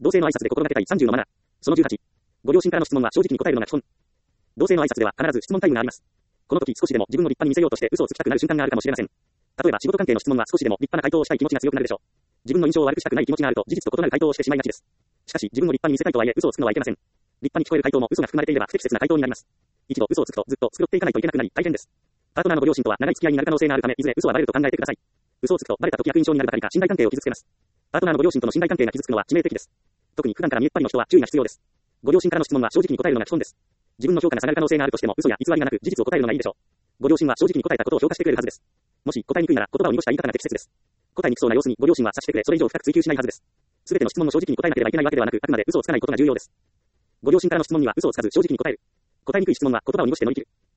同性の挨拶で心がけたい30のマナー。その18。ご両親からの質問は正直に答えるのが基本。同性の挨拶では必ず質問タイムがあります。この時少しでも自分を立派に見せようとして嘘をつきたくなる瞬間があるかもしれません。例えば仕事関係の質問は少しでも立派な回答をしたい気持ちが強くなるでしょう。自分の印象を悪くしたくない気持ちがあると事実と異なる回答をしてしまいがちです。しかし自分を立派に見せたいとはいえ嘘をつくのはいけません。立派に聞こえる回答も嘘が含まれていれば不適切な回答になります。一度嘘をつくとずっと繕っていかないといけなくなり大変です。パートナーのご両親とは長い付き合いになる可能性があるためいずれ嘘はバレると考えてください。嘘をつくとバレた時悪印象になるばかりか信頼関係を傷つけます。パートナーのご両親との信頼関係が傷つくのは致命的です。特に普段から見えっ張りの人は注意が必要です。ご両親からの質問は正直に答えるのが基本です。自分の評価が下がる可能性があるとしても嘘や偽りがなく事実を答えるのがいいでしょう。ご両親は正直に答えたことを評価してくれるはずです。もし答えにくいなら言葉を濁した言い方が適切です。答えにくそうな様子にご両親は察してくれそれ以上深く追求しないはずです。すべての質問も正直に答えなければいけないわけではなくあくまで嘘をつかないことが重要です。ご両親からの質問には嘘をつかず正直に答える。答えにくい質問は言葉を濁して乗り切る。